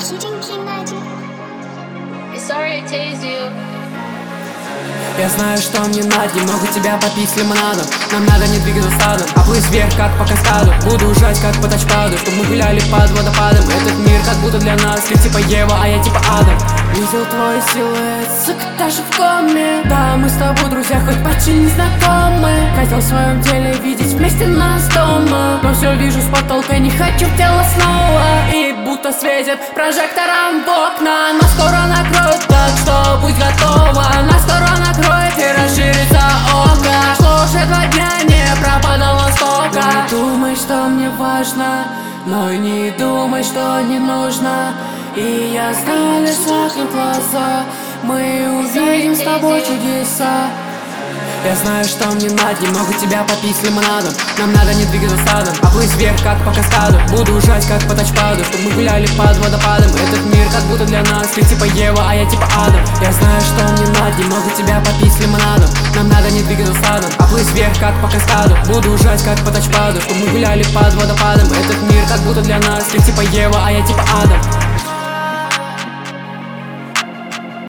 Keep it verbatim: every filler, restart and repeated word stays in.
Sorry I tased you. Я знаю, что мне надо немного тебя попить с лимонадом. Нам надо не двигаться стадом, а плыть вверх, как по каскаду. Буду ужать, как по тачпаду, чтобы мы гуляли под водопадом. Этот мир как будто для нас, ты типа Ева, а я типа Адам. Видел твой силуэт, сука, даже в коме. Да, мы с тобой друзья, хоть почти не знакомы. Хотел в своем деле видеть вместе нас дома, но все вижу с потолка, не хочу в тело снова. И будто светит прожектором в окна. Нас скоро накроют, так что будь готова. Нас скоро накроет и расширится око. Что уже два дня не пропадало столько. Не думай, что мне важно, но и не думай, что не нужно. И я знаю, лишь закрыв глаза, мы увидим с тобой чудеса. Я знаю, что мне надо немного тебя попить с лимонадом. Нам надо не двигаться стадом, а плыть вверх, как по каскаду. Буду ужать, как по тачпаду, чтобы мы гуляли под водопадом. Этот мир как будто для нас, ты типа Ева, а я типа Адам. Я знаю, что мне надо немного тебя попить с лимонадом. Нам надо не двигаться стадом, а плыть вверх, как по каскаду. Буду ужать, как по тачпаду, чтобы мы гуляли под водопадом. Этот мир как будто для нас, ты типа Ева, а я типа Адам.